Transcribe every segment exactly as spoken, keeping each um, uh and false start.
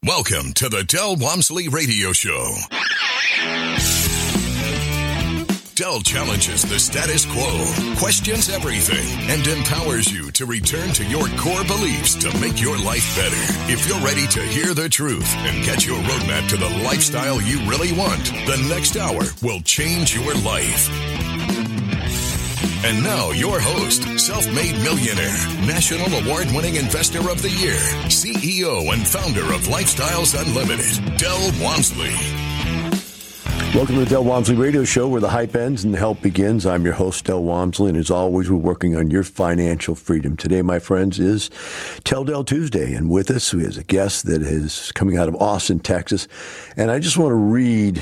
Welcome to the Del Walmsley Radio Show. Del challenges the status quo, questions everything, and empowers you to return to your core beliefs to make your life better. If you're ready to hear the truth and get your roadmap to the lifestyle you really want, the next hour will change your life. And now your host, self-made millionaire, national award-winning investor of the year, C E O and founder of Lifestyles Unlimited, Del Walmsley. Welcome to the Del Walmsley Radio Show, where the hype ends and the help begins. I'm your host, Del Walmsley, and as always, we're working on your financial freedom. Today, my friends, is Tell Del Tuesday, and with us we have a guest that is coming out of Austin, Texas, and I just want to read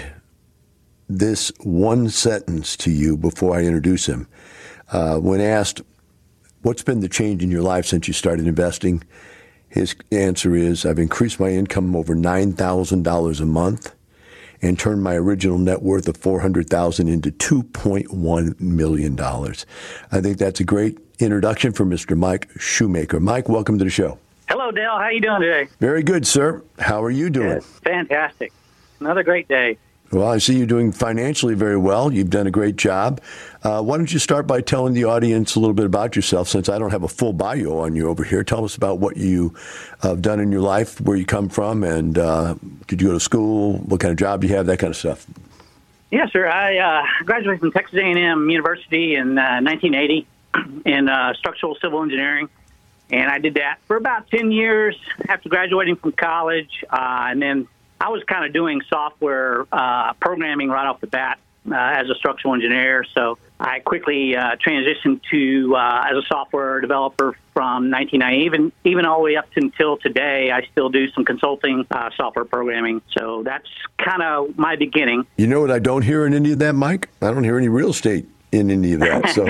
this one sentence to you before I introduce him. Uh, when asked, what's been the change in your life since you started investing? His answer is, I've increased my income over nine thousand dollars a month and turned my original net worth of four hundred thousand dollars into two point one million dollars. I think that's a great introduction for Mister Mike Shoemaker. Mike, welcome to the show. Hello, Dale. How are you doing today? Very good, sir. How are you doing? Good. Fantastic. Another great day. Well, I see you doing financially very well. You've done a great job. Uh, why don't you start by telling the audience a little bit about yourself, since I don't have a full bio on you over here. Tell us about what you have done in your life, where you come from, and uh, did you go to school, what kind of job you have, that kind of stuff. Yeah, sir. I uh, graduated from Texas A and M University in uh, nineteen eighty in uh, structural civil engineering, and I did that for about ten years after graduating from college, uh, and then I was kind of doing software uh, programming right off the bat uh, as a structural engineer. So I quickly uh, transitioned to uh, as a software developer from nineteen ninety. Even even all the way up until today, I still do some consulting uh, software programming. So that's kind of my beginning. You know what I don't hear in any of that, Mike? I don't hear any real estate in any of that. So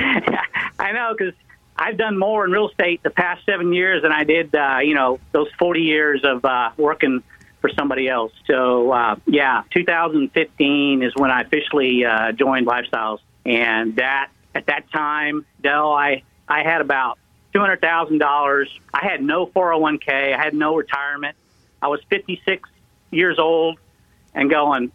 I know, because I've done more in real estate the past seven years than I did, uh, you know, those forty years of uh, working for somebody else. So, uh, yeah, two thousand fifteen is when I officially uh, joined Lifestyles. And that at that time, Del, I, I had about two hundred thousand dollars. I had no four oh one k. I had no retirement. I was fifty-six years old and going,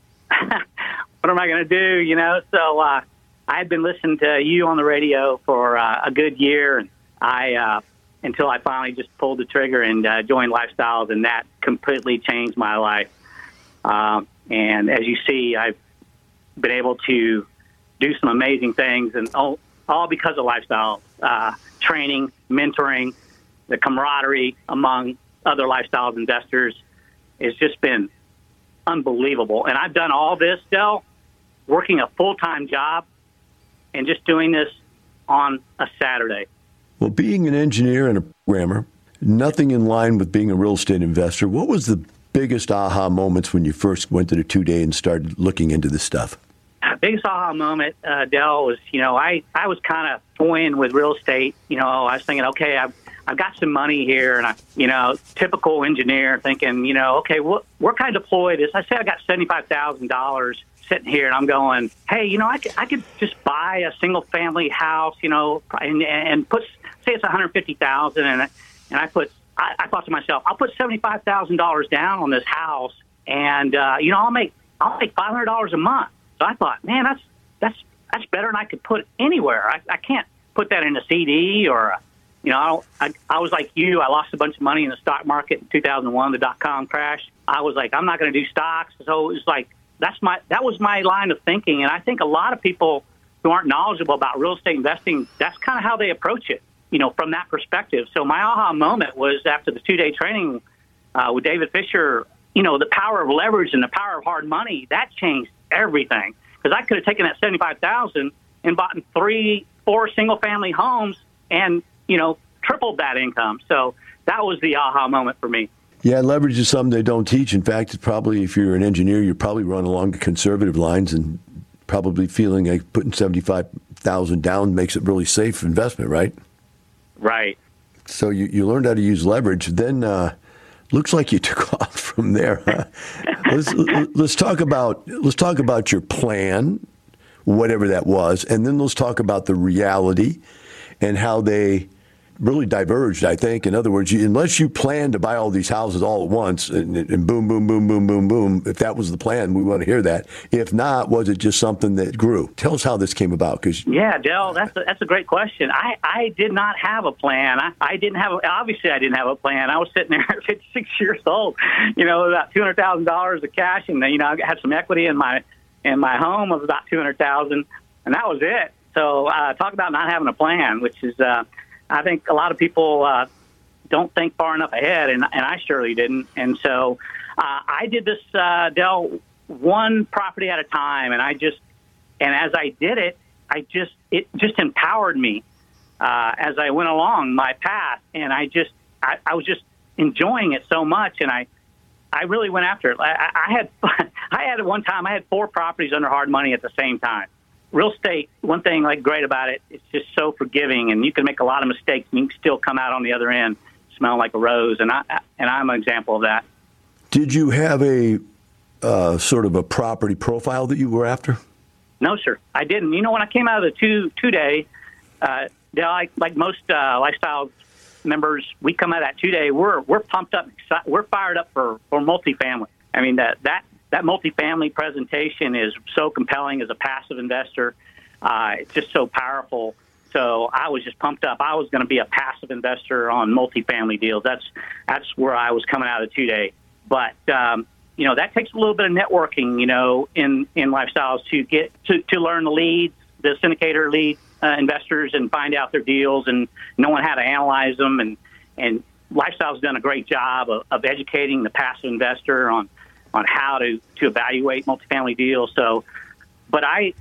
what am I going to do, you know? So uh, I had been listening to you on the radio for uh, a good year, and I uh, until I finally just pulled the trigger and uh, joined Lifestyles, and that completely changed my life. Um, and as you see, I've been able to do some amazing things, and all, all because of Lifestyles, uh, training, mentoring, the camaraderie among other Lifestyles investors has just been unbelievable. And I've done all this, Del, working a full-time job and just doing this on a Saturday. Well, being an engineer and a programmer, nothing in line with being a real estate investor. What was the biggest aha moments when you first went to the two-day and started looking into this stuff? Biggest aha moment, uh, Del, was, you know, I, I was kind of toying with real estate. You know, I was thinking, okay, I've, I've got some money here, and I, you know, typical engineer thinking, you know, okay, what, where can I deploy this? I say I got seventy-five thousand dollars sitting here, and I'm going, hey, you know, I could, I could just buy a single-family house, you know, and, and put, say it's one hundred fifty thousand dollars, and, and I put, I, I thought to myself, I'll put seventy-five thousand dollars down on this house, and, uh, you know, I'll make, I'll make five hundred dollars a month. So I thought, man, that's, that's, that's better than I could put anywhere. I, I can't put that in a C D or, a, you know, I, don't, I, I was like you. I lost a bunch of money in the stock market in two thousand one, the dot-com crash. I was like, I'm not going to do stocks. So it was like, that's my, that was my line of thinking. And I think a lot of people who aren't knowledgeable about real estate investing, that's kind of how they approach it, you know, from that perspective. So my aha moment was after the two-day training uh, with David Fisher, you know, the power of leverage and the power of hard money, that changed everything. Because I could have taken that seventy-five thousand dollars and bought three, four single-family homes and, you know, tripled that income. So that was the aha moment for me. Yeah, leverage is something they don't teach. In fact, it's probably, if you're an engineer, you're probably running along the conservative lines and probably feeling like putting seventy-five thousand dollars down makes it really safe investment, right? Right. So you, you learned how to use leverage. Then uh, looks like you took off from there. Huh? let's let's talk about let's talk about your plan, whatever that was, and then let's talk about the reality and how they really diverged, I think. In other words, you, unless you plan to buy all these houses all at once and, and boom, boom, boom, boom, boom, boom, if that was the plan, we want to hear that. If not, was it just something that grew? Tell us how this came about. Cause yeah, Del, that's a, that's a great question. I, I did not have a plan. I, I didn't have, a, obviously I didn't have a plan. I was sitting there at fifty-six years old, you know, about two hundred thousand dollars of cash. And, you know, I had some equity in my, in my home of about two hundred thousand dollars, and that was it. So uh, talk about not having a plan, which is, uh, I think a lot of people uh, don't think far enough ahead, and, and I surely didn't. And so uh, I did this, uh, Del, one property at a time, and I just, and as I did it, I just, it just empowered me uh, as I went along my path, and I just, I, I was just enjoying it so much, and I, I really went after it. I, I had, I had at one time, I had four properties under hard money at the same time. Real estate, one thing like great about it, it's just so forgiving, and you can make a lot of mistakes, and you can still come out on the other end smelling like a rose, and I and I'm an example of that. Did you have a uh, sort of a property profile that you were after? No, sir, I didn't. You know, when I came out of the two two day, uh, like like most uh, lifestyle members, we come out of that two day, we're we're pumped up, we're fired up for for multifamily. I mean that that. That multifamily presentation is so compelling as a passive investor. Uh, it's just so powerful. So I was just pumped up. I was going to be a passive investor on multifamily deals. That's that's where I was coming out of the two-day. But, um, you know, that takes a little bit of networking, you know, in, in lifestyles to get to, to learn the leads, the syndicator lead uh, investors, and find out their deals and knowing how to analyze them. And, and Lifestyle's done a great job of, of educating the passive investor on on how to, to evaluate multifamily deals. So, but I,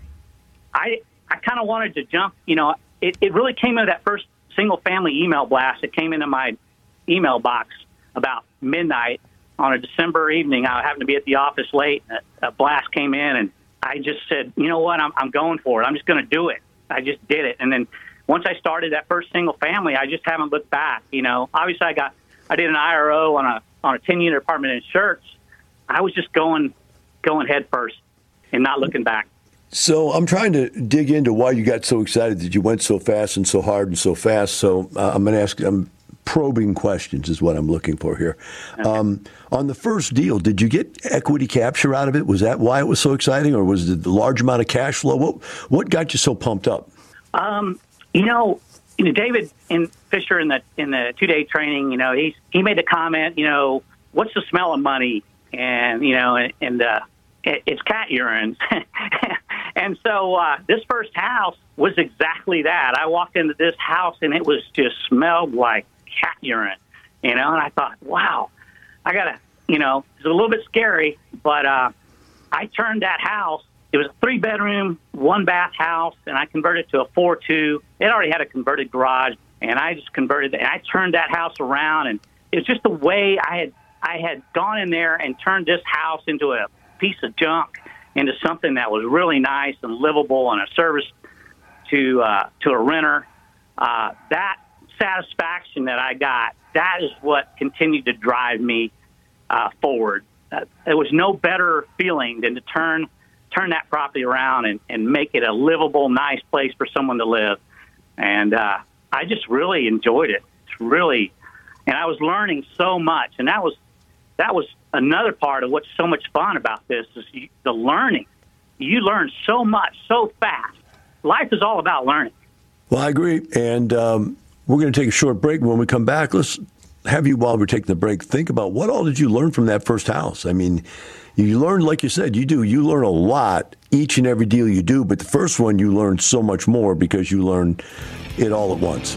I, I kind of wanted to jump, you know, it, it really came into that first single family email blast. It came into my email box about midnight on a December evening. I happened to be at the office late, and a, a blast came in, and I just said, you know what, I'm, I'm going for it. I'm just going to do it. I just did it. And then once I started that first single family, I just haven't looked back. You know, obviously I got, I did an I R O on a, on a ten unit apartment in Schertz. I was just going, going head first and not looking back. So I'm trying to dig into why you got so excited that you went so fast and so hard and so fast. So uh, I'm going to ask, I'm probing questions is what I'm looking for here. Okay. Um, on the first deal, did you get equity capture out of it? Was that why it was so exciting, or was it the large amount of cash flow? What what got you so pumped up? Um, you know, you know, David in Fisher in the in the two day training, you know, he he made the comment, you know, what's the smell of money? And, you know, and, and uh, it, it's cat urine. And so uh, this first house was exactly that. I walked into this house, and it was just smelled like cat urine, you know, and I thought, wow, I got to, you know, it's a little bit scary, but uh, I turned that house. It was a three-bedroom, one-bath house, and I converted it to a four two. It already had a converted garage, and I just converted it. And I turned that house around, and it was just the way I had I had gone in there and turned this house into a piece of junk into something that was really nice and livable and a service to uh, to a renter. Uh, that satisfaction that I got, that is what continued to drive me uh, forward. Uh, there was no better feeling than to turn turn that property around and, and make it a livable, nice place for someone to live. And uh, I just really enjoyed it. It's really, and I was learning so much, and that was That was another part of what's so much fun about this is you, the learning. You learn so much, so fast. Life is all about learning. Well, I agree. And um, we're going to take a short break. When we come back, let's have you, while we're taking the break, think about what all did you learn from that first house? I mean, you learn, like you said, you do. You learn a lot each and every deal you do. But the first one, you learn so much more because you learn it all at once.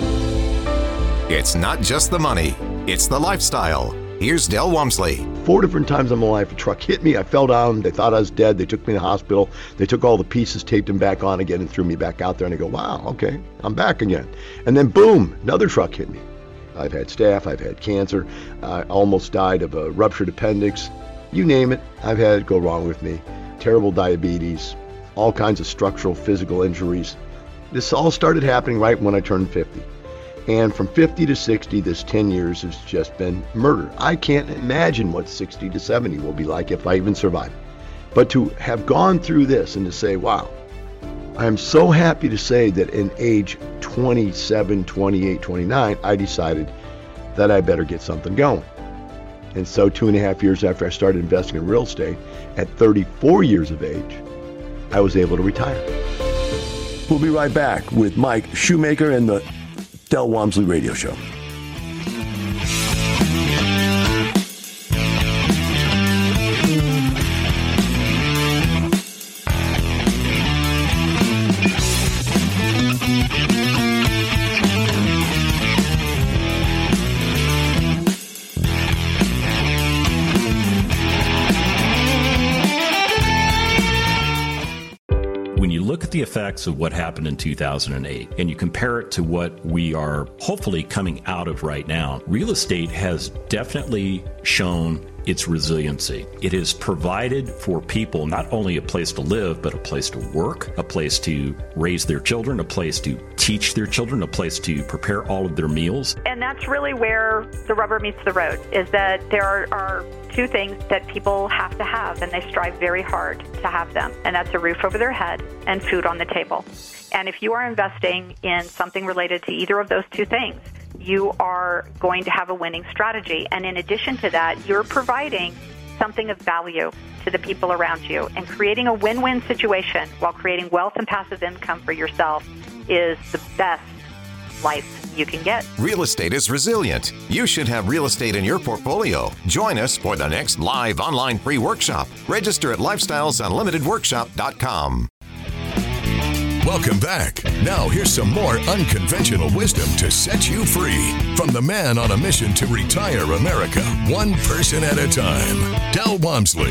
It's not just the money. It's the lifestyle. Here's Del Walmsley. Four different times in my life, a truck hit me. I fell down. They thought I was dead. They took me to the hospital. They took all the pieces, taped them back on again, and threw me back out there. And I go, wow, okay, I'm back again. And then, boom, another truck hit me. I've had staph. I've had cancer. I almost died of a ruptured appendix. You name it, I've had it go wrong with me. Terrible diabetes, all kinds of structural, physical injuries. This all started happening right when I turned fifty. And from fifty to sixty, this ten years has just been murder. I can't imagine what sixty to seventy will be like if I even survive. But to have gone through this and to say, wow, I am so happy to say that in age twenty-seven, twenty-eight, twenty-nine, I decided that I better get something going. And so two and a half years after I started investing in real estate, at thirty-four years of age, I was able to retire. We'll be right back with Mike Shoemaker and the Del Walmsley Radio Show. The effects of what happened in two thousand eight and you compare it to what we are hopefully coming out of right now, real estate has definitely shown its resiliency. It has provided for people not only a place to live, but a place to work, a place to raise their children, a place to teach their children, a place to prepare all of their meals. And that's really where the rubber meets the road, is that there are, are two things that people have to have, and they strive very hard to have them, and that's a roof over their head and food on the table. And if you are investing in something related to either of those two things, you are going to have a winning strategy. And in addition to that, you're providing something of value to the people around you. And creating a win-win situation while creating wealth and passive income for yourself is the best life you can get. Real estate is resilient. You should have real estate in your portfolio. Join us for the next live online free workshop. Register at lifestyles unlimited workshop dot com. Welcome back. Now here's some more unconventional wisdom to set you free from the man on a mission to retire America, one person at a time, Del Walmsley.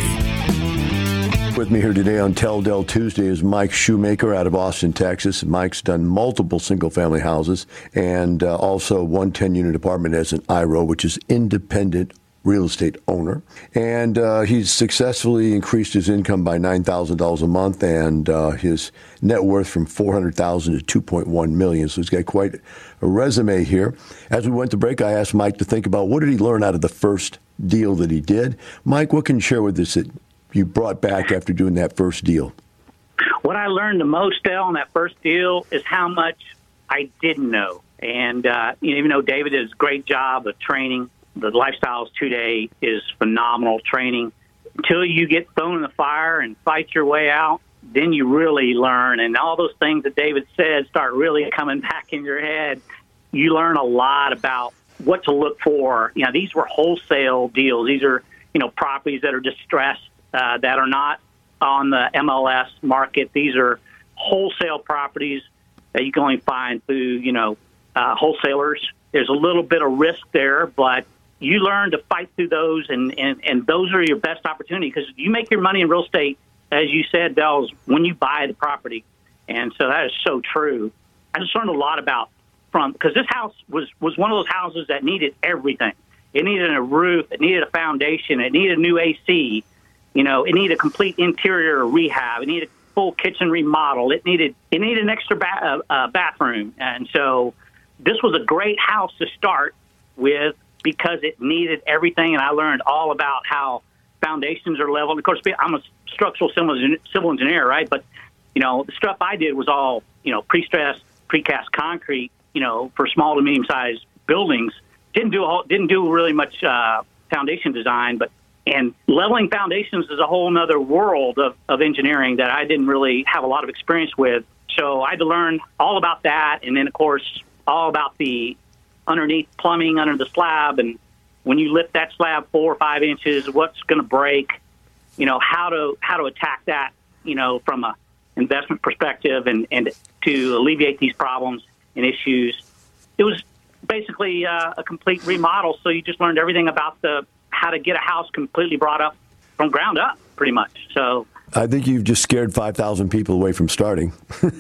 With me here today on Tell Del Tuesday is Mike Shoemaker out of Austin, Texas. Mike's done multiple single-family houses and uh, also one ten-unit apartment as an I R O, which is independent real estate owner. And uh, he's successfully increased his income by nine thousand dollars a month and uh, his net worth from four hundred thousand dollars to two point one million dollars. So he's got quite a resume here. As we went to break, I asked Mike to think about what did he learn out of the first deal that he did. Mike, what can you share with us that you brought back after doing that first deal? What I learned the most, Del, on that first deal is how much I didn't know. And uh, even though David does a great job of training, the Lifestyles Today is phenomenal training. Until you get thrown in the fire and fight your way out, then you really learn. And all those things that David said start really coming back in your head. You learn a lot about what to look for. You know, these were wholesale deals. These are, you know, properties that are distressed, uh, that are not on the M L S market. These are wholesale properties that you can only find through, you know, uh, wholesalers. There's a little bit of risk there, but you learn to fight through those, and, and, and those are your best opportunity because you make your money in real estate, as you said, Del, when you buy the property. And so that is so true. I just learned a lot about from because this house was, was one of those houses that needed everything. It needed a roof. It needed a foundation. It needed a new A C. You know, it needed a complete interior rehab. It needed a full kitchen remodel. It needed it needed an extra ba- uh, bathroom. And so this was a great house to start with because it needed everything. And I learned all about how foundations are leveled. Of course, I'm a structural civil engineer, right? But, you know, the stuff I did was all, you know, pre-stressed, precast concrete, you know, for small to medium-sized buildings. Didn't do a whole, didn't do really much uh, foundation design, but and leveling foundations is a whole other world of, of engineering that I didn't really have a lot of experience with. So I had to learn all about that, and then, of course, all about the underneath plumbing under the slab, and when you lift that slab four or five inches, what's going to break, you know, how to how to attack that, you know, from a investment perspective and, and to alleviate these problems and issues. It was basically uh, a complete remodel, so you just learned everything about the how to get a house completely brought up from ground up, pretty much. So I think you've just scared five thousand people away from starting.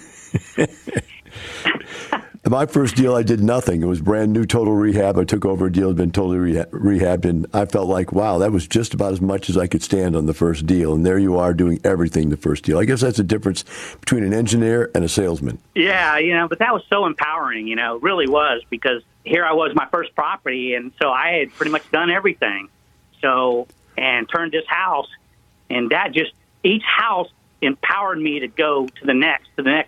My first deal, I did nothing. It was brand new, total rehab. I took over a deal that had been totally reha- rehabbed, and I felt like, wow, that was just about as much as I could stand on the first deal. And there you are doing everything the first deal. I guess that's the difference between an engineer and a salesman. Yeah, you know, but that was so empowering, you know, it really was, because here I was, my first property, and so I had pretty much done everything. So, and turned this house, and that just, each house empowered me to go to the next, to the next.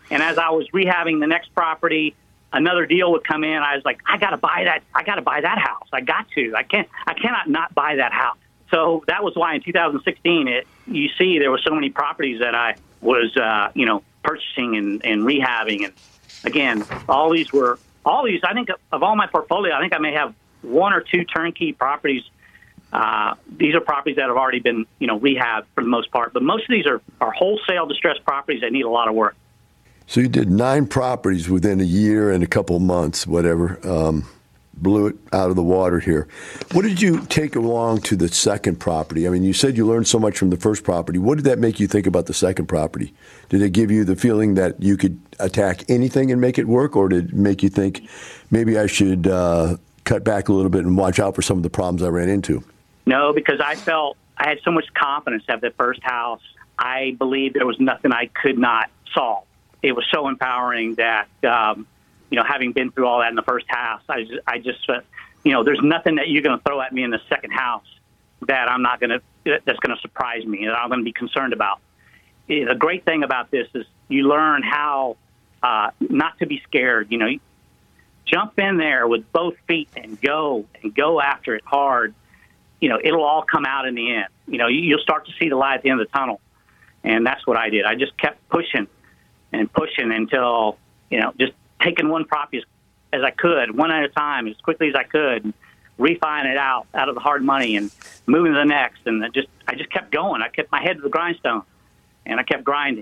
And as I was rehabbing the next property, another deal would come in. I was like, I got to buy that. I got to buy that house. I got to. I can't. I cannot not buy that house. So that was why in two thousand sixteen, it, you see, there were so many properties that I was, uh, you know, purchasing and, and rehabbing. And again, all these were all these. I think of all my portfolio, I think I may have one or two turnkey properties. Uh, these are properties that have already been, you know, rehabbed for the most part. But most of these are, are wholesale distressed properties that need a lot of work. So you did nine properties within a year and a couple of months, whatever. Um, blew it out of the water here. What did you take along to the second property? I mean, you said you learned so much from the first property. What did that make you think about the second property? Did it give you the feeling that you could attack anything and make it work, or did it make you think maybe I should uh, cut back a little bit and watch out for some of the problems I ran into? No, because I felt I had so much confidence to have the first house. I believed there was nothing I could not solve. It was so empowering that, um, you know, having been through all that in the first house, I just, I just uh, you know, there's nothing that you're going to throw at me in the second house that I'm not going to, that's going to surprise me, that I'm going to be concerned about. The great thing about this is you learn how uh, not to be scared. You know, jump in there with both feet and go and go after it hard. You know, it'll all come out in the end. You know, you'll start to see the light at the end of the tunnel. And that's what I did. I just kept pushing and pushing until, you know, just taking one property as, as I could, one at a time, as quickly as I could, and refining it out, out of the hard money and moving to the next. And I just, I just kept going. I kept my head to the grindstone, and I kept grinding.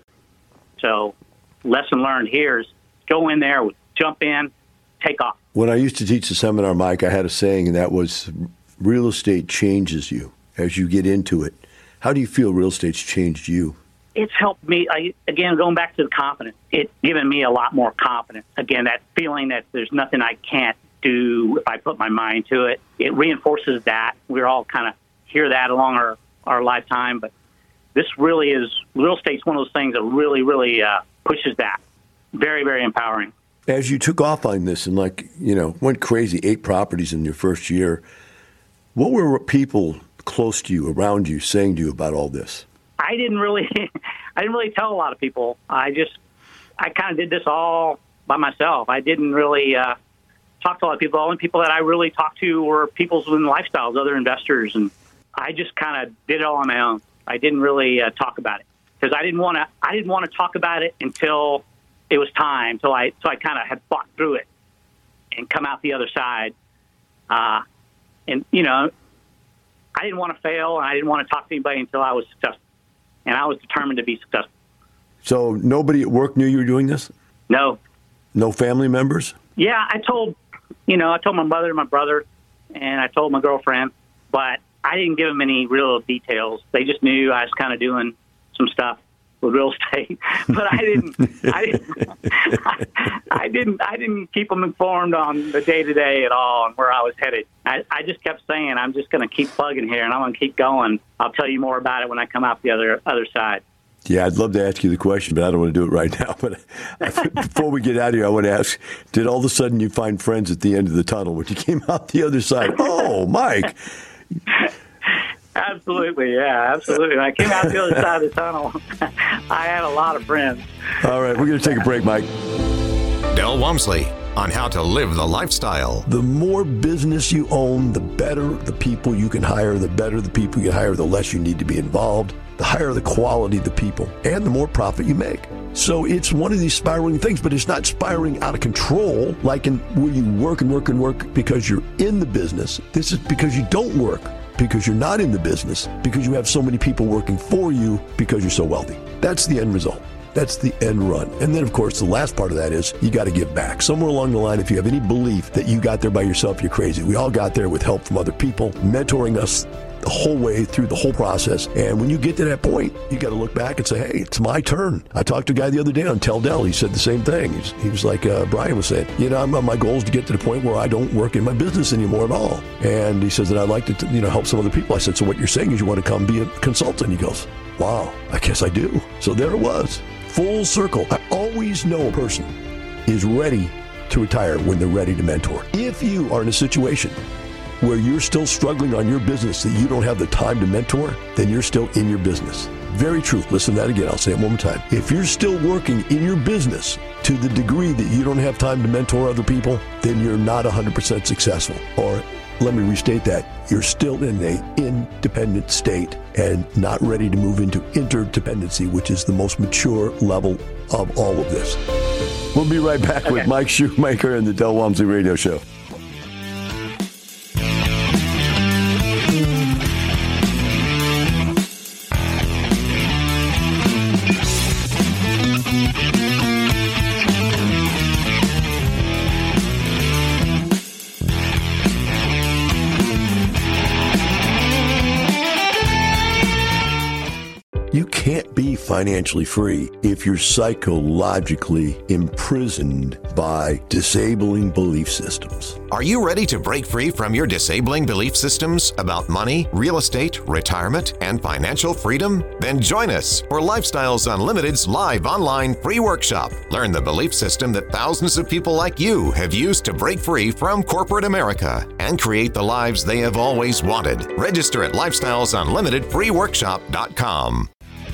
So lesson learned here is go in there, jump in, take off. When I used to teach the seminar, Mike, I had a saying, and that was real estate changes you as you get into it. How do you feel real estate's changed you? It's helped me, I, again, going back to the confidence, it's given me a lot more confidence. Again, that feeling that there's nothing I can't do if I put my mind to it. It reinforces that. We're all kind of hear that along our, our lifetime, but this really is, real estate's one of those things that really, really uh, pushes that. Very, very empowering. As you took off on this and, like, you know, went crazy, eight properties in your first year, what were people close to you, around you, saying to you about all this? I didn't really, I didn't really tell a lot of people. I just, I kind of did this all by myself. I didn't really uh, talk to a lot of people. The only people that I really talked to were people in lifestyles, other investors, and I just kind of did it all on my own. I didn't really uh, talk about it because I didn't want to. I didn't want to talk about it until it was time. Till I, so I kind of had fought through it and come out the other side. Uh, and you know, I didn't want to fail, and I didn't want to talk to anybody until I was successful. And I was determined to be successful. So nobody at work knew you were doing this? No. No family members? Yeah, I told, you know, I told my mother and my brother, and I told my girlfriend, but I didn't give them any real details. They just knew I was kind of doing some stuff with real estate, but I didn't, I didn't, I, I didn't, I didn't keep them informed on the day to day at all and where I was headed. I, I just kept saying, I'm just going to keep plugging here and I'm going to keep going. I'll tell you more about it when I come out the other other side. Yeah, I'd love to ask you the question, but I don't want to do it right now. But before we get out of here, I want to ask, did all of a sudden you find friends at the end of the tunnel when you came out the other side? Oh, Mike. Absolutely, yeah, absolutely. When I came out the other side of the tunnel, I had a lot of friends. All right, we're going to take a break, Mike. Del Walmsley on how to live the lifestyle. The more business you own, the better the people you can hire. The better the people you hire, the less you need to be involved. The higher the quality of the people, and the more profit you make. So it's one of these spiraling things, but it's not spiraling out of control, like in where you work and work and work because you're in the business. This is because you don't work, because you're not in the business, because you have so many people working for you, because you're so wealthy. That's the end result. That's the end run. And then, of course, the last part of that is you got to give back. Somewhere along the line, if you have any belief that you got there by yourself, you're crazy. We all got there with help from other people, mentoring us the whole way through the whole process. And when you get to that point, you got to look back and say, hey, it's my turn. I talked to a guy the other day on Tell Del. He said the same thing. He's, he was like uh, Brian was saying, you know, I'm, my goal is to get to the point where I don't work in my business anymore at all. And he says that I'd like to, you know, help some other people. I said, so what you're saying is you want to come be a consultant? He goes, wow, I guess I do. So there it was. Full circle. I always know a person is ready to retire when they're ready to mentor. If you are in a situation where you're still struggling on your business that you don't have the time to mentor, then you're still in your business. very truth, listen to that again, I'll say it one more time. If you're still working in your business to the degree that you don't have time to mentor other people, then you're not one hundred percent successful. Or let me restate that. You're still in a independent state and not ready to move into interdependency, which is the most mature level of all of this. We'll be right back okay. with Mike Shoemaker and the Del Walmsley Radio Show. You can't be financially free if you're psychologically imprisoned by disabling belief systems. Are you ready to break free from your disabling belief systems about money, real estate, retirement, and financial freedom? Then join us for Lifestyles Unlimited's live online free workshop. Learn the belief system that thousands of people like you have used to break free from corporate America and create the lives they have always wanted. Register at lifestyles unlimited free workshop dot com.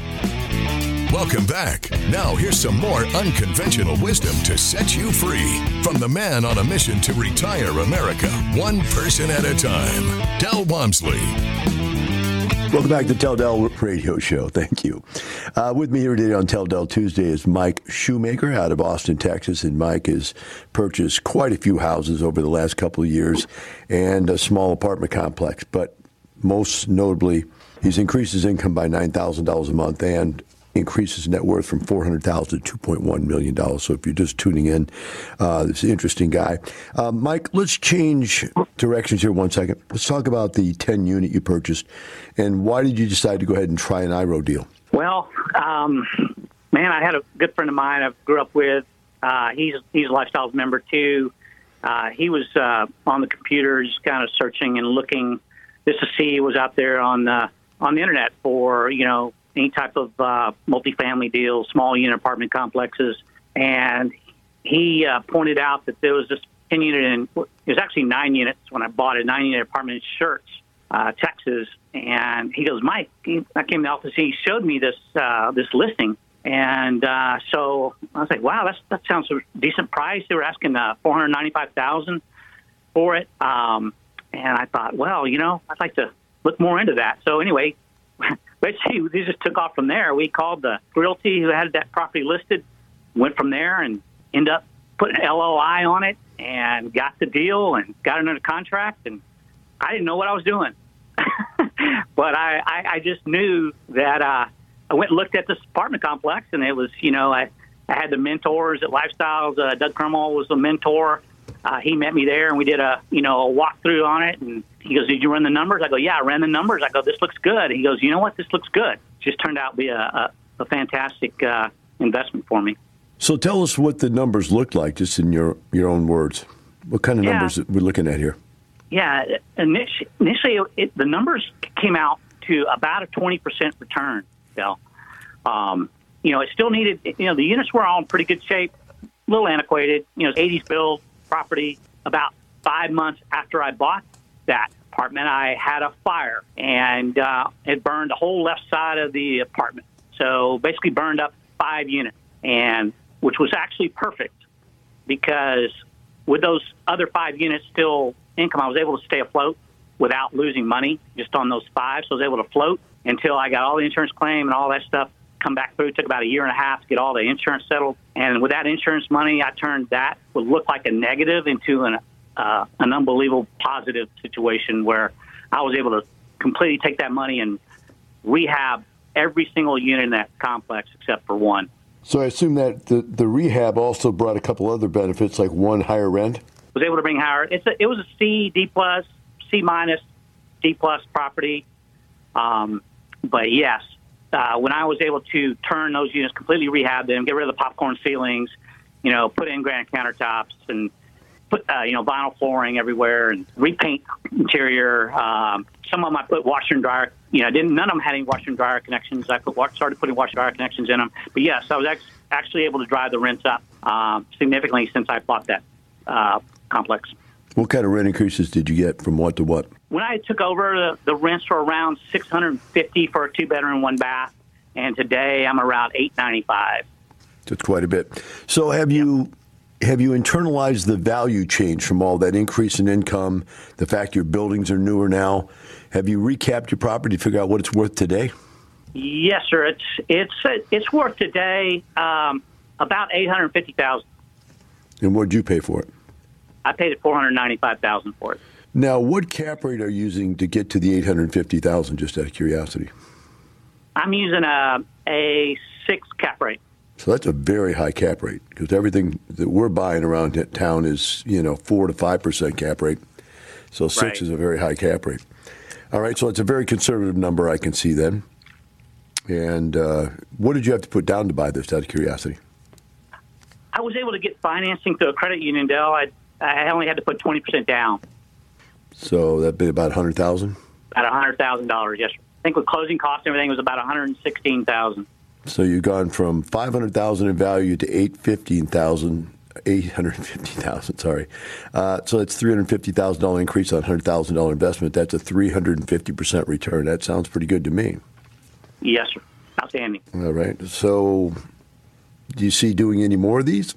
Welcome back. Now here's some more unconventional wisdom to set you free from the man on a mission to retire America, one person at a time, Del Walmsley. Welcome back to the Tell Del Radio Show. Thank you. Uh, with me here today on Tell Del Tuesday is Mike Shoemaker out of Austin, Texas. And Mike has purchased quite a few houses over the last couple of years and a small apartment complex. But most notably, he's increased his income by nine thousand dollars a month and increases net worth from four hundred thousand dollars to two point one million dollars. So if you're just tuning in, uh, this is an interesting guy. Uh, Mike, let's change directions here one second. Let's talk about the ten unit you purchased, and why did you decide to go ahead and try an I R O deal? Well, um, man, I had a good friend of mine I grew up with. Uh, he's he's a Lifestyles member too. Uh, he was uh, on the computer, just kind of searching and looking just to see what was out there on the on the internet for, you know, any type of uh, multifamily deals, small unit apartment complexes. And he uh, pointed out that there was this ten unit in, it was actually nine units when I bought a nine unit apartment in Schertz, uh, Texas. And he goes, Mike, he, I came to the office, he showed me this uh, this listing. And uh, so I was like, wow, that's, that sounds a decent price. They were asking uh, four hundred ninety-five thousand dollars for it. Um, and I thought, well, you know, I'd like to look more into that. So anyway, basically, we just took off from there. We called the realty who had that property listed, went from there, and ended up putting an L O I on it and got the deal and got it under contract. And I didn't know what I was doing. But I, I, I just knew that uh, I went and looked at this apartment complex, and it was, you know, I, I had the mentors at Lifestyles. Uh, Doug Kermel was the mentor. Uh, he met me there, and we did a, you know, a walkthrough on it. And he goes, did you run the numbers? I go, yeah, I ran the numbers. I go, this looks good. He goes, you know what? This looks good. It just turned out to be a, a, a fantastic uh, investment for me. So tell us what the numbers looked like, just in your, your own words. What kind of yeah. numbers we're looking at here? Yeah, initially, initially it, the numbers came out to about a twenty percent return, Bill. Um, you know, it still needed, you know, the units were all in pretty good shape, a little antiquated, you know, eighties build property. About five months after I bought that apartment, I had a fire, and uh, it burned the whole left side of the apartment. So basically burned up five units, and which was actually perfect because with those other five units still income, I was able to stay afloat without losing money just on those five. So I was able to float until I got all the insurance claim and all that stuff come back through. It took about a year and a half to get all the insurance settled. And with that insurance money, I turned that would look like a negative into an uh, an unbelievable positive situation where I was able to completely take that money and rehab every single unit in that complex except for one. So I assume that the, the rehab also brought a couple other benefits, like one, higher rent? Was able to bring higher. It's a, it was a C, D plus, C minus, D plus property. Um, but yes, uh, when I was able to turn those units, completely rehab them, get rid of the popcorn ceilings, you know, put in granite countertops and put, uh, you know, vinyl flooring everywhere and repaint interior. Um, some of them I put washer and dryer. You know, didn't none of them had any washer and dryer connections. I put, started putting washer and dryer connections in them. But yes, I was ex- actually able to drive the rents up um, significantly since I bought that uh, complex. What kind of rent increases did you get from what to what? When I took over, the, the rents were around six hundred fifty dollars for a two-bedroom, one-bath. and today I'm around eight ninety-five. That's quite a bit. So have you have you internalized the value change from all that increase in income, the fact your buildings are newer now? Have you recapped your property to figure out what it's worth today? Yes, sir. It's it's it's worth today um, about eight hundred fifty thousand dollars. And what did you pay for it? I paid it four hundred ninety-five thousand dollars for it. Now, what cap rate are you using to get to the eight hundred fifty thousand dollars, just out of curiosity? I'm using a, a six cap rate. So that's a very high cap rate, because everything that we're buying around town is, you know, four to five percent cap rate. So six Right. is a very high cap rate. All right, so it's a very conservative number, I can see then. And uh, what did you have to put down to buy this, out of curiosity? I was able to get financing through a credit union, Dell. I I only had to put twenty percent down, So that'd be about one hundred thousand dollars? about one hundred thousand dollars. Yes, sir. I think with closing costs and everything, it was about one hundred sixteen thousand dollars. So you've gone from five hundred thousand dollars in value to eight hundred fifteen thousand dollars. eight hundred fifty thousand dollars, sorry. Uh, so that's three hundred fifty thousand dollars increase on a one hundred thousand dollars investment. That's a three hundred fifty percent return. That sounds pretty good to me. Yes, sir. Outstanding. All right. So do you see doing any more of these?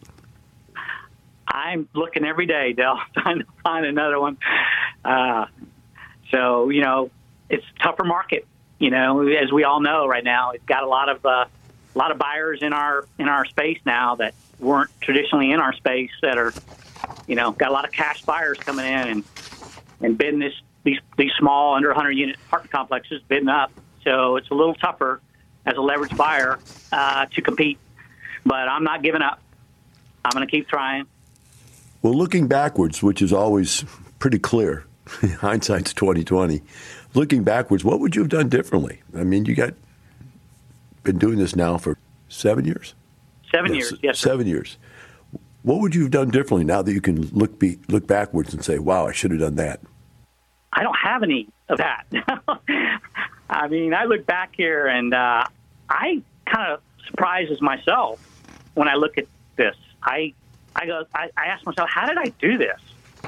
I'm looking every day, Dell, trying to find another one. Uh, so, you know, it's a tougher market. You know, as we all know right now, it's got a lot of uh, a lot of buyers in our in our space now that weren't traditionally in our space, that are, you know, got a lot of cash buyers coming in and and bidding this these these small under one hundred unit apartment complexes, bidding up. So it's a little tougher as a leveraged buyer uh, to compete. But I'm not giving up. I'm going to keep trying. Well, looking backwards, which is always pretty clear, hindsight's twenty twenty. Looking backwards, what would you have done differently? I mean, you got been doing this now for seven years. Seven Yes, years, yes, sir. Seven years. What would you have done differently now that you can look be, look backwards and say, "Wow, I should have done that"? I don't have any of that. I mean, I look back here and uh, I kind of surprises myself when I look at this. I I go, I, I ask myself, how did I do this?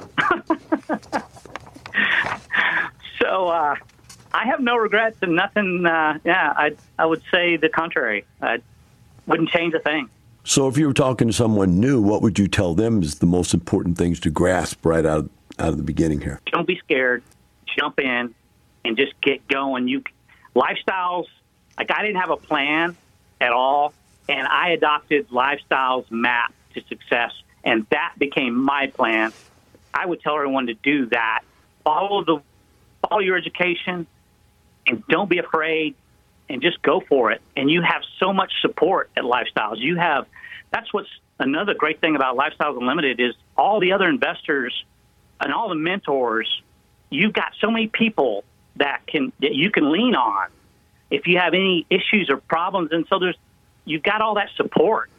so uh, I have no regrets and nothing. Uh, yeah, I I would say the contrary. I wouldn't change a thing. So, if you were talking to someone new, what would you tell them is the most important things to grasp right out of, out of the beginning here? Don't be scared. Jump in and just get going. You lifestyles, like I didn't have a plan at all, and I adopted Lifestyles Map to Success, and that became my plan. I would tell everyone to do that. Follow the follow your education, and don't be afraid, and just go for it. And you have so much support at Lifestyles. You have that's what's another great thing about Lifestyles Unlimited is all the other investors and all the mentors. You've got so many people that can that you can lean on if you have any issues or problems, and so there's you've got all that support,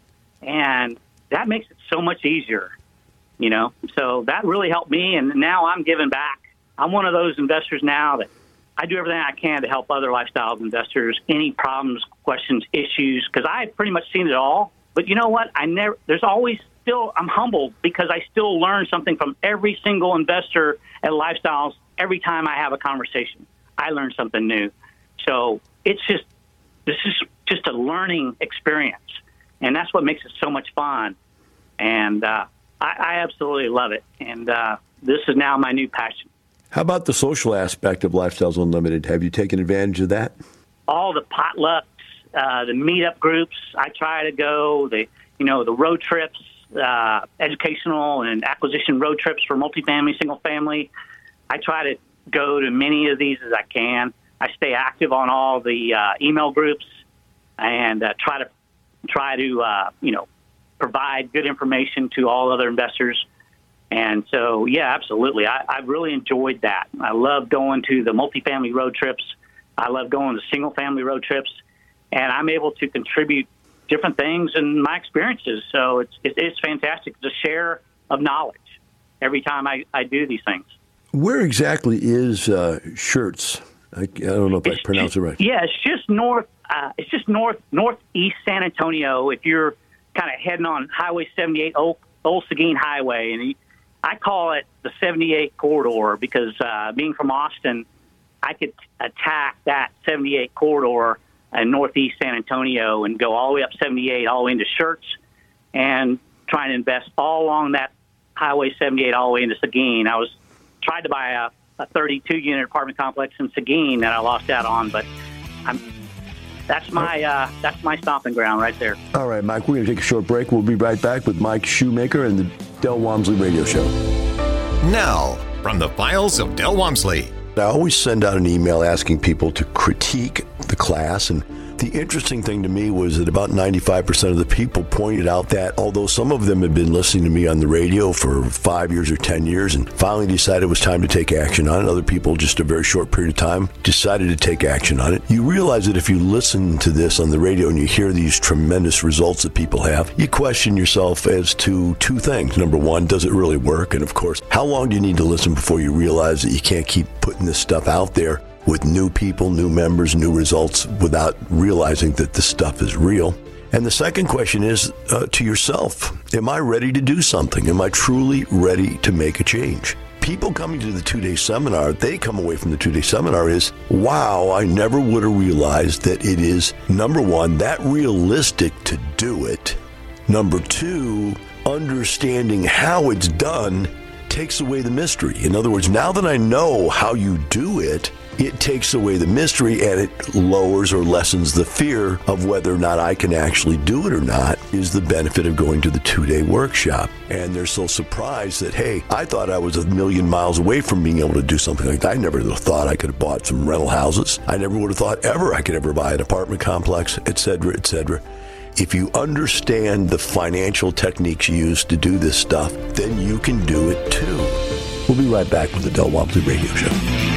and that makes it so much easier, you know. So that really helped me, and now I'm giving back. I'm one of those investors now that I do everything I can to help other Lifestyles investors. Any problems, questions, issues, because I've pretty much seen it all. But you know what? I never. There's always still. I'm humbled because I still learn something from every single investor at Lifestyles. Every time I have a conversation, I learn something new. So it's just this is just a learning experience, and that's what makes it so much fun. And uh, I, I absolutely love it. And uh, this is now my new passion. How about the social aspect of Lifestyles Unlimited? Have you taken advantage of that? All the potlucks, uh, the meetup groups. I try to go. The you know the road trips, uh, educational and acquisition road trips for multifamily, single family. I try to go to many of these as I can. I stay active on all the uh, email groups and uh, try to try to uh, you know provide good information to all other investors. And so, yeah, absolutely. I, I've really enjoyed that. I love going to the multifamily road trips. I love going to single-family road trips. And I'm able to contribute different things in my experiences. So it's it's, it's fantastic. It's a share of knowledge every time I, I do these things. Where exactly is uh, Schertz? I, I don't know if It's I pronounced just, it right. Yeah, it's just north. Uh, it's just north northeast San Antonio. If you're kind of heading on Highway seventy-eight, Old, Old Seguin Highway, and I call it the seventy-eight corridor because uh, being from Austin, I could attack that seventy-eight corridor in northeast San Antonio and go all the way up seventy-eight, all the way into Schertz, and trying to invest all along that Highway seventy-eight all the way into Seguin. I was tried to buy a, a thirty-two unit apartment complex in Seguin that I lost out on, but I'm, that's my uh, that's my stomping ground right there. All right, Mike, we're going to take a short break. We'll be right back with Mike Shoemaker and the Del Walmsley Radio Show. Now, from the files of Del Walmsley. I always send out an email asking people to critique the class, and the interesting thing to me was that about ninety-five percent of the people pointed out that although some of them had been listening to me on the radio for five years or ten years and finally decided it was time to take action on it, other people just a very short period of time decided to take action on it. You realize that if you listen to this on the radio and you hear these tremendous results that people have, you question yourself as to two things. Number one, does it really work? And of course, how long do you need to listen before you realize that you can't keep putting this stuff out there with new people, new members, new results without realizing that this stuff is real? And the second question is uh, to yourself, am I ready to do something? Am I truly ready to make a change? People coming to the two-day seminar, they come away from the two-day seminar is, wow, I never would have realized that it is, number one, that realistic to do it. Number two, understanding how it's done takes away the mystery. In other words, now that I know how you do it, it takes away the mystery and it lowers or lessens the fear of whether or not I can actually do it or not is the benefit of going to the two-day workshop. And they're so surprised that, hey, I thought I was a million miles away from being able to do something like that. I never thought I could have bought some rental houses. I never would have thought ever I could ever buy an apartment complex, et cetera, et cetera. If you understand the financial techniques used to do this stuff, then you can do it too. We'll be right back with the Del Walmsley Radio Show.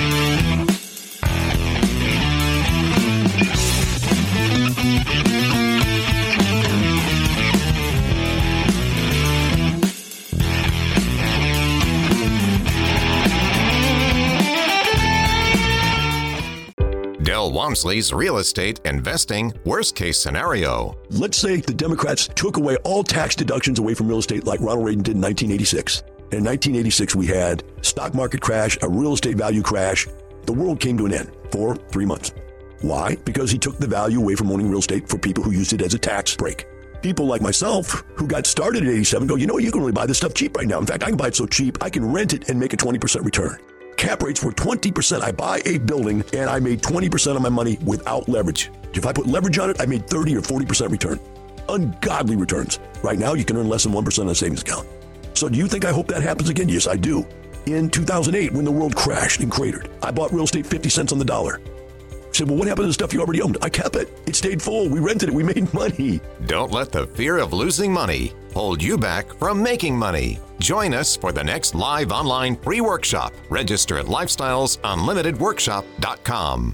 Del Walmsley's real estate investing worst case scenario. Let's say the Democrats took away all tax deductions away from real estate like Ronald Reagan did in nineteen eighty-six. In nineteen eighty-six, we had stock market crash, a real estate value crash. The world came to an end for three months. Why? Because he took the value away from owning real estate for people who used it as a tax break. People like myself who got started at eighty-seven go, you know what, you can really buy this stuff cheap right now. In fact, I can buy it so cheap, I can rent it and make a twenty percent return. Cap rates were twenty percent. I buy a building and I made twenty percent of my money without leverage. If I put leverage on it, I made thirty or forty percent return. Ungodly returns. Right now, you can earn less than one percent on a savings account. So do you think I hope that happens again? Yes, I do. In two thousand eight, when the world crashed and cratered, I bought real estate fifty cents on the dollar. I said, well, what happened to the stuff you already owned? I kept it. It stayed full. We rented it. We made money. Don't let the fear of losing money hold you back from making money. Join us for the next live online free workshop. Register at lifestyles unlimited workshop dot com.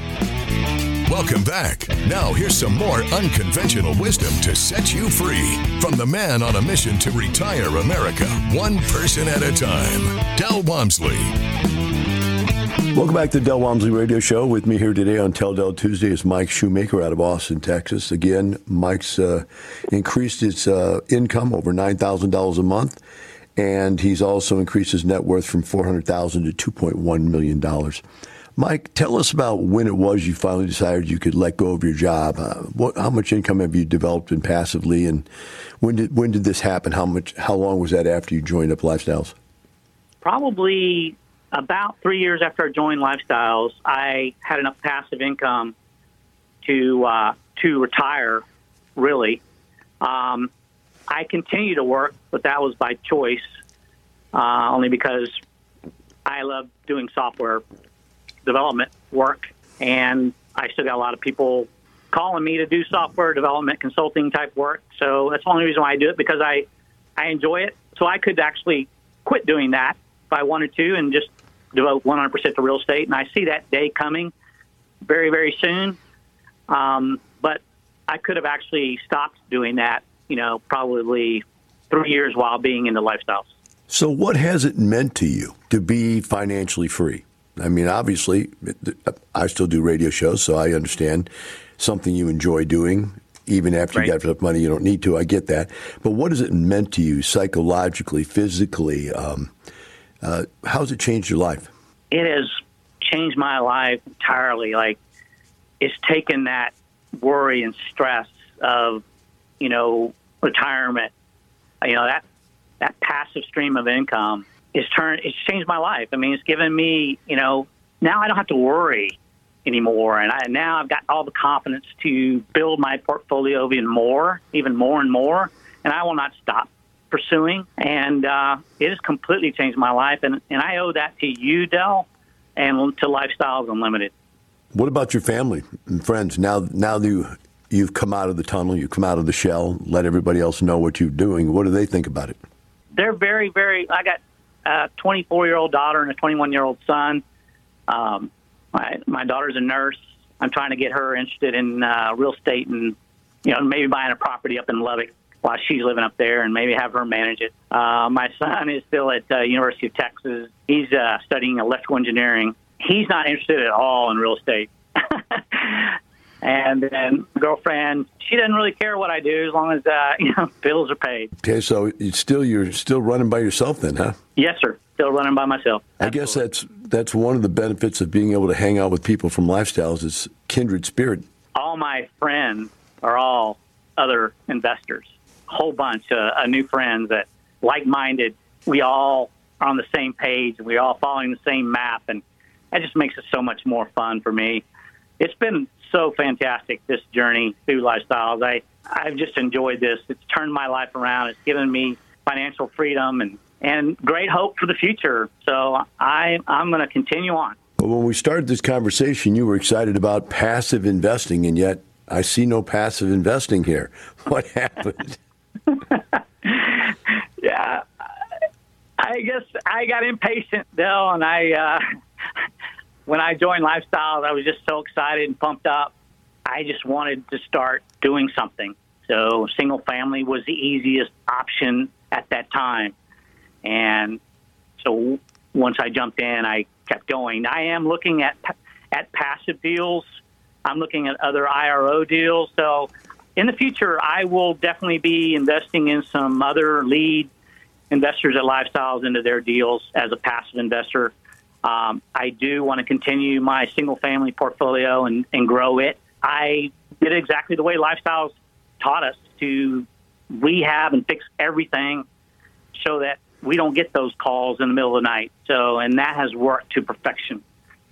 Welcome back. Now here's some more unconventional wisdom to set you free from the man on a mission to retire America, one person at a time, Del Walmsley. Welcome back to the Del Walmsley Radio Show. With me here today on Tell Del Tuesday is Mike Shoemaker out of Austin, Texas. Again, Mike's uh, increased his uh, income over nine thousand dollars a month, and he's also increased his net worth from four hundred thousand dollars to two point one million dollars. Mike, tell us about when it was you finally decided you could let go of your job. Uh, what, how much income have you developed in passively, and when did when did this happen? How much? How long was that after you joined up Lifestyles? Probably about three years after I joined Lifestyles, I had enough passive income to uh, to retire, really. Um, I continued to work, but that was by choice, uh, only because I love doing software development work, and I still got a lot of people calling me to do software development consulting type work. So that's the only reason why I do it, because I, I enjoy it. So I could actually quit doing that if I wanted to and just devote one hundred percent to real estate. And I see that day coming very, very soon. Um, but I could have actually stopped doing that, you know, probably three years while being in the Lifestyles. So what has it meant to you to be financially free? I mean, obviously, I still do radio shows, so I understand something you enjoy doing. Even after right. you got enough money, you don't need to. I get that. But what has it meant to you psychologically, physically? Um, uh, how has it changed your life? It has changed my life entirely. Like, it's taken that worry and stress of, you know, retirement. You know, that that passive stream of income is turned, it's changed my life. I mean, it's given me, you know, now I don't have to worry anymore. And I, now I've got all the confidence to build my portfolio even more, even more and more. And I will not stop pursuing. And uh, it has completely changed my life. And, and I owe that to you, Del, and to Lifestyles Unlimited. What about your family and friends? Now, now that you, you've come out of the tunnel, you've come out of the shell, let everybody else know what you're doing. What do they think about it? They're very, very, I got a twenty-four-year-old daughter and a twenty-one-year-old son. Um, my, my daughter's a nurse. I'm trying to get her interested in uh, real estate and, you know, maybe buying a property up in Lubbock while she's living up there and maybe have her manage it. Uh, my son is still at uh, University of Texas. He's uh, studying electrical engineering. He's not interested at all in real estate. And then my girlfriend, she doesn't really care what I do as long as uh, you know, bills are paid. Okay, so it's still you're still running by yourself then, huh? Yes, sir. Still running by myself. Absolutely. I guess that's that's one of the benefits of being able to hang out with people from Lifestyles is kindred spirit. All my friends are all other investors. A whole bunch of uh, new friends that like-minded. We all are on the same page and we're all following the same map, and that just makes it so much more fun for me. It's been so fantastic, this journey through Lifestyles. I, I've just enjoyed this. It's turned my life around. It's given me financial freedom and, and great hope for the future. So I, I'm going to continue on. Well, when we started this conversation, you were excited about passive investing, and yet I see no passive investing here. What happened? Yeah, I guess I got impatient, Del, and I... Uh, When I joined Lifestyles, I was just so excited and pumped up. I just wanted to start doing something. So single family was the easiest option at that time. And so once I jumped in, I kept going. I am looking at at passive deals. I'm looking at other I R O deals. So in the future, I will definitely be investing in some other lead investors at Lifestyles into their deals as a passive investor. Um, I do want to continue my single-family portfolio and, and grow it. I did exactly the way Lifestyles taught us to rehab and fix everything so that we don't get those calls in the middle of the night. So, and that has worked to perfection.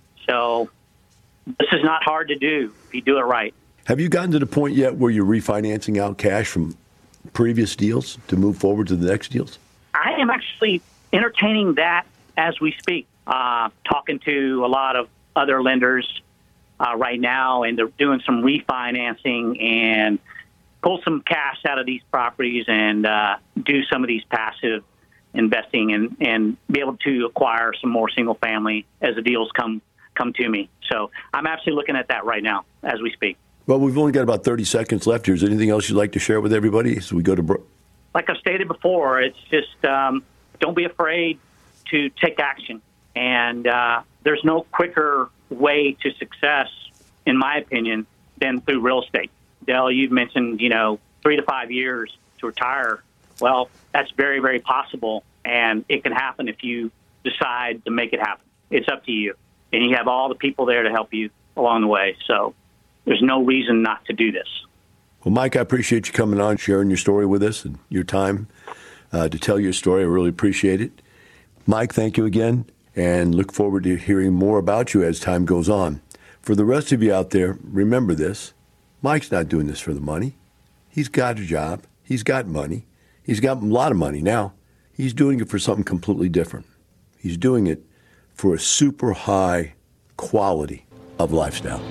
So this is not hard to do if you do it right. Have you gotten to the point yet where you're refinancing out cash from previous deals to move forward to the next deals? I am actually entertaining that as we speak. Uh, talking to a lot of other lenders uh, right now, and they're doing some refinancing and pull some cash out of these properties and uh, do some of these passive investing and, and be able to acquire some more single family as the deals come come to me. So I'm actually looking at that right now as we speak. Well, we've only got about thirty seconds left here. Is there anything else you'd like to share with everybody as we go to... Bro- like I've stated before, it's just um, don't be afraid to take action. And uh, there's no quicker way to success, in my opinion, than through real estate. Del, you've mentioned, you know, three to five years to retire. Well, that's very, very possible, and it can happen if you decide to make it happen. It's up to you. And you have all the people there to help you along the way. So there's no reason not to do this. Well, Mike, I appreciate you coming on, sharing your story with us and your time uh, to tell your story. I really appreciate it. Mike, thank you again. And look forward to hearing more about you as time goes on. For the rest of you out there, remember this. Mike's not doing this for the money. He's got a job. He's got money. He's got a lot of money now. He's doing it for something completely different. He's doing it for a super high quality of lifestyle.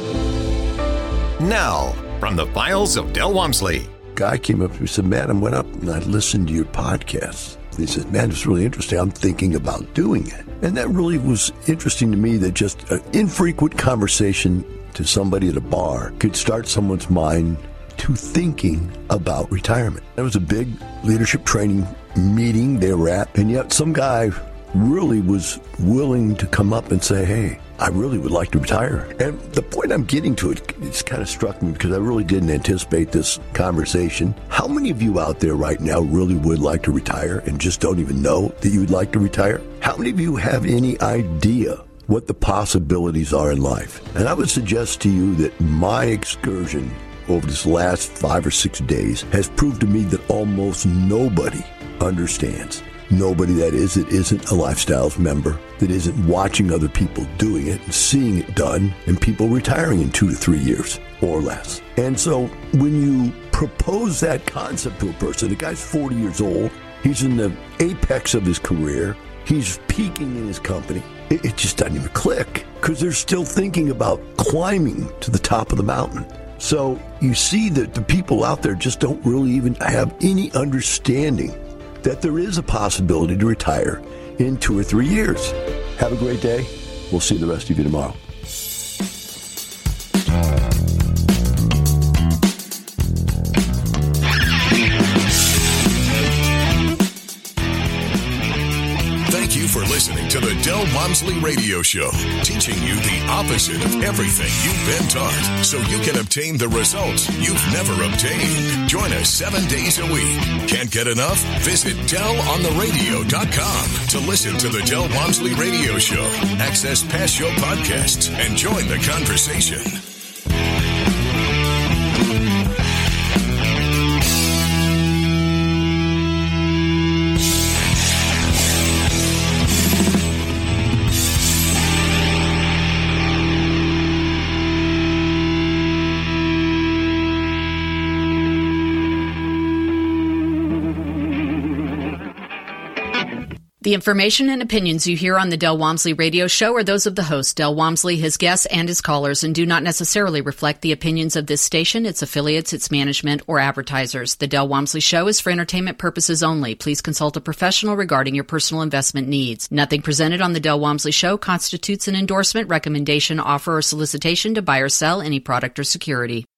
Now, from the files of Del Walmsley. Guy came up to me and said, man, I went up and I listened to your podcast. He said, man, it's really interesting. I'm thinking about doing it. And that really was interesting to me, that just an infrequent conversation to somebody at a bar could start someone's mind to thinking about retirement. That was a big leadership training meeting they were at, and yet some guy really was willing to come up and say, hey, I really would like to retire. And the point I'm getting to, it, it's kind of struck me because I really didn't anticipate this conversation. How many of you out there right now really would like to retire and just don't even know that you would like to retire? How many of you have any idea what the possibilities are in life. And I would suggest to you that my excursion over this last five or six days has proved to me that almost nobody understands. Nobody, that is, that isn't a Lifestyles member, that isn't watching other people doing it and seeing it done, and people retiring in two to three years or less. And so when you propose that concept to a person, the guy's forty years old, he's in the apex of his career, he's peaking in his company, it, it just doesn't even click because they're still thinking about climbing to the top of the mountain. So you see that the people out there just don't really even have any understanding that there is a possibility to retire in two or three years. Have a great day. We'll see the rest of you tomorrow. Thank you for listening to the Del Walmsley Radio Show, teaching you the opposite of everything you've been taught so you can obtain the results you've never obtained. Join us seven days a week. Can't get enough? Visit del on the radio dot com to listen to the Del Walmsley Radio Show, access past show podcasts, and join the conversation. The information and opinions you hear on the Del Walmsley Radio Show are those of the host, Del Walmsley, his guests, and his callers, and do not necessarily reflect the opinions of this station, its affiliates, its management, or advertisers. The Del Walmsley Show is for entertainment purposes only. Please consult a professional regarding your personal investment needs. Nothing presented on the Del Walmsley Show constitutes an endorsement, recommendation, offer, or solicitation to buy or sell any product or security.